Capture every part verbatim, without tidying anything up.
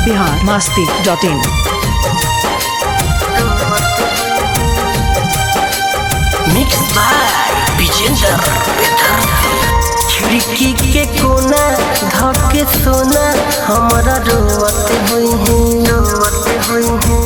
Bihar Masti dot in. Mix by Vijender खिड़की के कोना धके सोना हमारा रोवत हुई है रोवत हुई है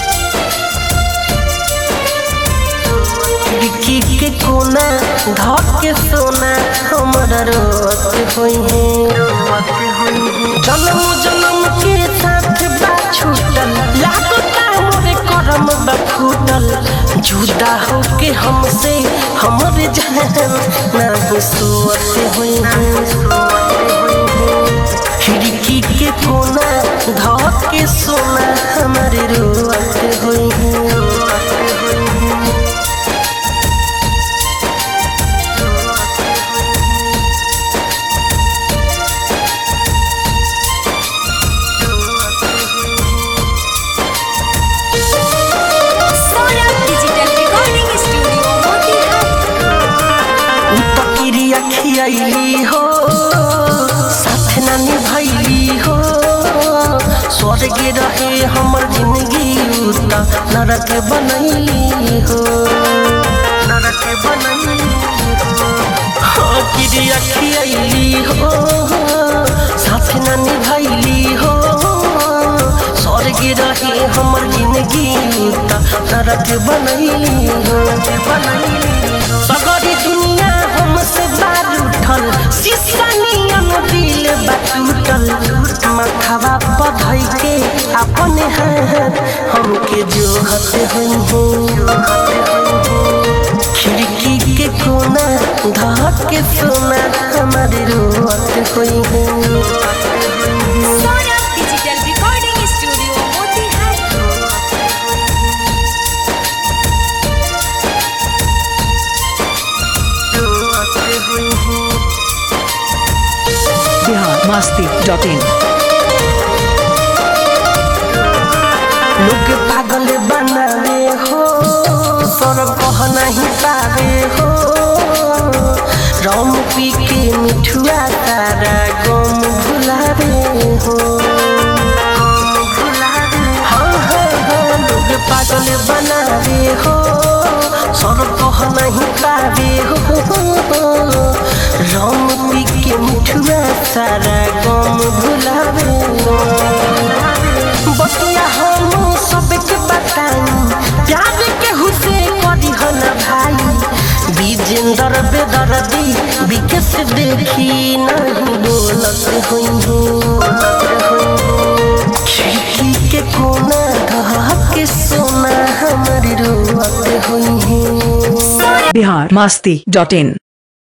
खिड़की के कोना धके सोना हमारा रोवत हुई है रोवत हुई है जन्म जन्म के साथ बा छूटल लागता मोरे करम बा फूटल जुदा होके हमसे हमरे जान ना सोते हुए खिड़की के कोना धके सोना हमारे रोते हुए खियाली हो साथ ना निभाइली हो स्वर्ग रहे हमर जिंदगी उतना नरक बनैली हो नरक बनैली हो क्रिया खियाली हो साथ ना निभाइली हो स्वर्ग रहे हमर जिंदगी उतना नरक बनैली हो बनैली सगरी दुनिया हमसे बार उठल शीशानियन दिल बाटूटल मथवा पधई के अपने हाथ हमके जोहते हुई खिड़की के कोना धके सोना हमारे रोवत हुई है बिहार मस्ती डॉट इन। लोग पागल बनावे हो सर कह नहीं पावे हो रम पी के मिठुआ तारा गम भुलावे हो हाँ हाँ हाँ लोग पागल बनावे हो सर कह नहीं पावे हो रम पी के मिठुआ तारा गम भुलावे बतिया हम सबके बताई प्यार के हुसे करी हन भाई विजेंदर बेदर्दी विकेश देखी नहीं बोलत हुई खिड़की के कोना धके सोना हमारी रोवत हुई बिहार मस्ती डॉट इन।